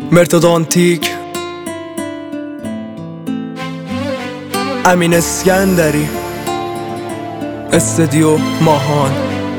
مرتضی آنتیک، امین اسکندری، استودیو ماهان.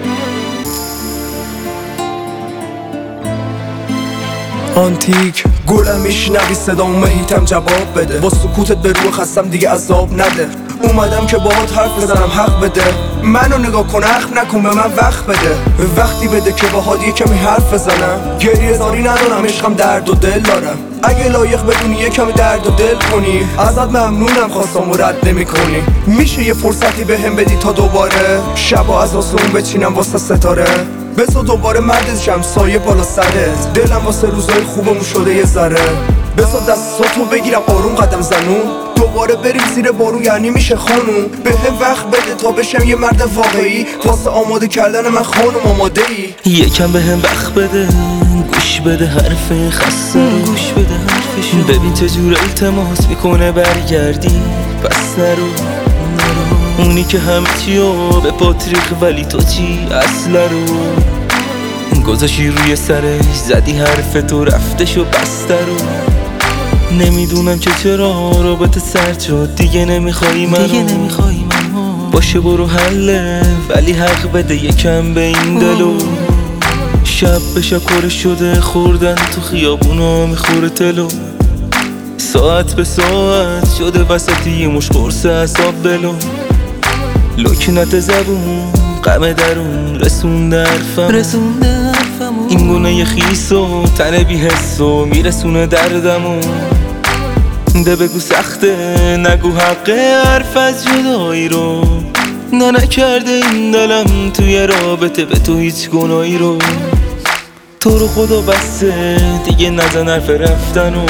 آنتیک گلم میشنوی صدام مهیتم جواب بده، با سکوتت به روح خستم دیگه عذاب نده. اومدم که باهات حرف بزنم حق بده، منو نگاه کن اخم نکن به من وقت بده. وقتی بده که باهات یه کمی حرف بزنم، گریه زاری ندارم عشقم درد و دل دارم. اگه لایق بدونی یه کمی درد و دل کنی، ازت ممنونم خواستم و رد نمی کنی. میشه یه فرصتی به هم بدی تا دوباره شبا از آسمون بچینم واسه ستاره. بذار دوباره مدد شم سایه بالا سرت، دلم واسه روزای خوبمون شده یه ذره. بذار دستاتو بگیرم آروم قدم زنون، دوباره بریم زیر بارون یعنی میشه خانوم. به هم وقت بده تا بشم یه مرد واقعی، واسه آماده کردن من خانوم آماده ای. یکم به هم وقت بده، گوش بده حرف خسته، گوش بده حرفشو، ببین چجور التماس میکنه برگردی. پس نرو اونی که همه چیو به پاتریخ، ولی تو چی اصلا رو گذاشی روی سرش، زدی حرف تو رفتش و بسته رو. نمیدونم که چرا رابطه سرد شد، دیگه نمیخوای منو باشه برو حله، ولی حق بده یکم به این دلو. شب به شب کاره شده خوردن تو خیابونا میخوره تلو، ساعت به ساعت شده وسطی یه مش قرص اعصاب بلو. لکنت زبون غم درون رسونده حرفم، این گونه خیس و تن بی حس و میرسونه دردمو. ده بگو سخته نگو حقه حرف از جدایی رو، نه نکرده این دلم توی رابطه به تو هیچ گناهی رو. تو رو خدا بسته دیگه نزن حرف رفتنو،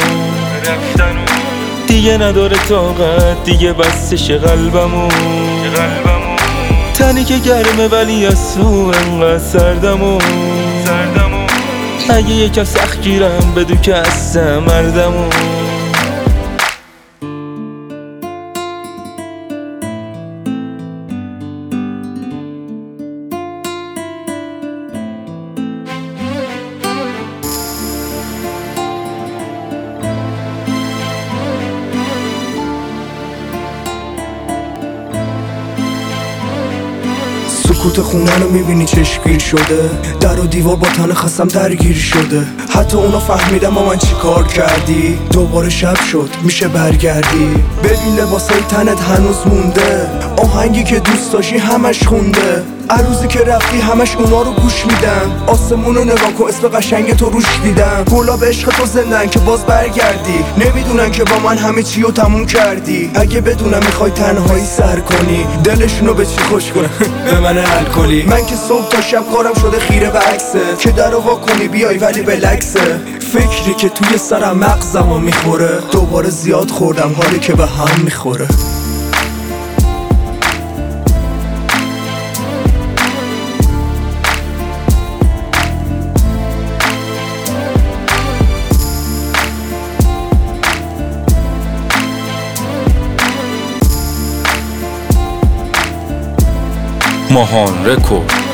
دیگه نداره طاقت دیگه بستش قلبمو. تنی که گرمه ولی از تو انقدر سردمو. اگه یکم سخت گیرم بدو که هستم مردمو. سکوت خونه رو میبینی چشمگیر شده، در و دیوار با تن خستم درگیر شده. حتی اونا فهمیدم با من چی کار کردی. دوباره شب شد میشه برگردی، ببین لباسای تنت هنوز مونده، آهنگی که دوست داشتی همش خونده. عروضی که رفتی همش اونا رو گوش میدم، آسمون رو نگاه کن اسم قشنگ تو روش دیدم. گلا به عشق تو زندن که باز برگردی، نمیدونن که با من همه چی رو تموم کردی. اگه بدونم میخوای تنهایی سر کنی، دلشونو به چی خوش کنه به من الکلی. من که صبح تا شب کارم شده خیره به عکسه، که در وا کنی بیای ولی بلکسه. فکری که توی سرم مغزمو میخوره، دوباره زیاد خوردم حالی که به هم میخوره. ماهان رکورد.